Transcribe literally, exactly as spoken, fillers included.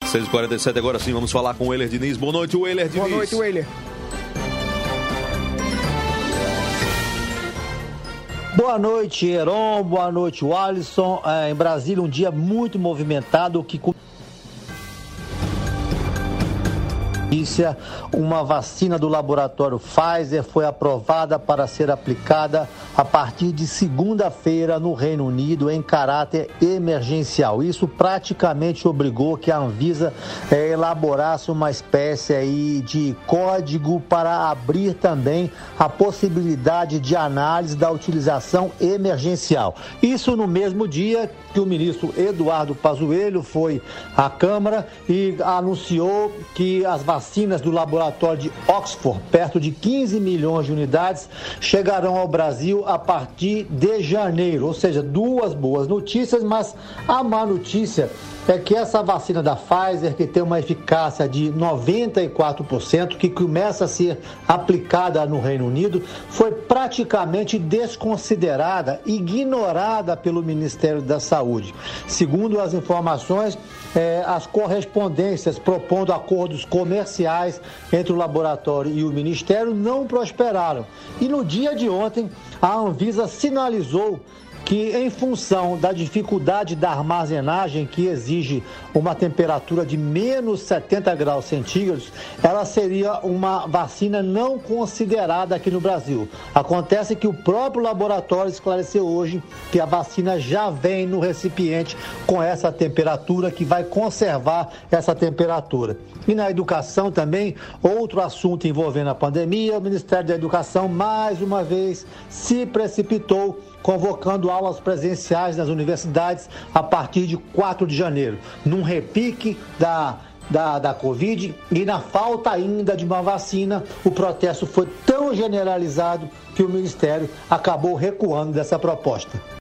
seis e quarenta e sete, agora sim vamos falar com o Euler Diniz. Boa noite, Euler Diniz. Boa noite, Euler. Boa noite, Heron. Boa noite, Alisson. É, em Brasília, um dia muito movimentado que... Uma vacina do laboratório Pfizer foi aprovada para ser aplicada a partir de segunda-feira no Reino Unido em caráter emergencial. Isso praticamente obrigou que a Anvisa eh, elaborasse uma espécie aí de código para abrir também a possibilidade de análise da utilização emergencial. Isso no mesmo dia que o ministro Eduardo Pazuello foi à Câmara e anunciou que as vacinas Vacinas do laboratório de Oxford, perto de quinze milhões de unidades, chegarão ao Brasil a partir de janeiro. Ou seja, duas boas notícias, mas a má notícia é que essa vacina da Pfizer, que tem uma eficácia de noventa e quatro por cento, que começa a ser aplicada no Reino Unido, foi praticamente desconsiderada, ignorada pelo Ministério da Saúde. Segundo as informações, eh, as correspondências propondo acordos comerciais entre o laboratório e o Ministério não prosperaram. E no dia de ontem, a Anvisa sinalizou que, em função da dificuldade da armazenagem, que exige uma temperatura de menos setenta graus centígrados, ela seria uma vacina não considerada aqui no Brasil. Acontece que o próprio laboratório esclareceu hoje que a vacina já vem no recipiente com essa temperatura, que vai conservar essa temperatura. E na educação também, outro assunto envolvendo a pandemia, o Ministério da Educação, mais uma vez, se precipitou, convocando aulas presenciais nas universidades a partir de quatro de janeiro, num repique da, da, da Covid, e na falta ainda de uma vacina, o protesto foi tão generalizado que o Ministério acabou recuando dessa proposta.